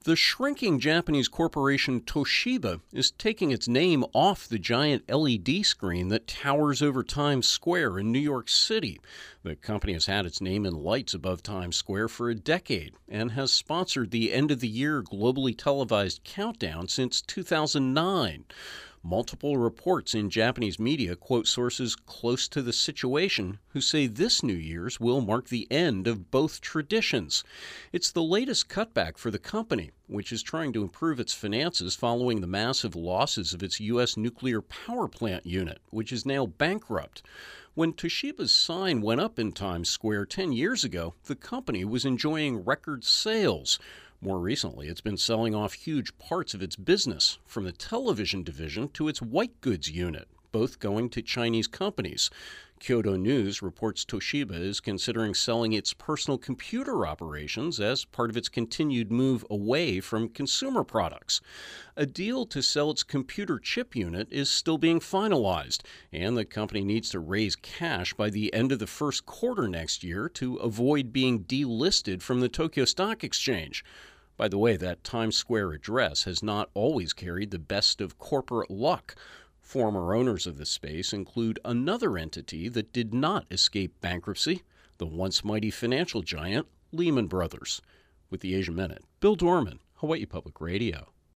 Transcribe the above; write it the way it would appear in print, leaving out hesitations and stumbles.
The shrinking Japanese corporation Toshiba is taking its name off the giant LED screen that towers over Times Square in New York City. The company has had its name in lights above Times Square for a decade and has sponsored the end-of-the-year globally televised countdown since 2009. Multiple reports in Japanese media quote sources close to the situation who say this New Year's will mark the end of both traditions. It's the latest cutback for the company, which is trying to improve its finances following the massive losses of its U.S. nuclear power plant unit, which is now bankrupt. When Toshiba's sign went up in Times Square 10 years ago, the company was enjoying record sales. More recently, it's been selling off huge parts of its business, from the television division to its white goods unit, both going to Chinese companies. Kyodo News reports Toshiba is considering selling its personal computer operations as part of its continued move away from consumer products. A deal to sell its computer chip unit is still being finalized, and the company needs to raise cash by the end of the first quarter next year to avoid being delisted from the Tokyo Stock Exchange. By the way, that Times Square address has not always carried the best of corporate luck. Former owners of the space include another entity that did not escape bankruptcy, the once mighty financial giant Lehman Brothers. With the Asia Minute, Bill Dorman, Hawaii Public Radio.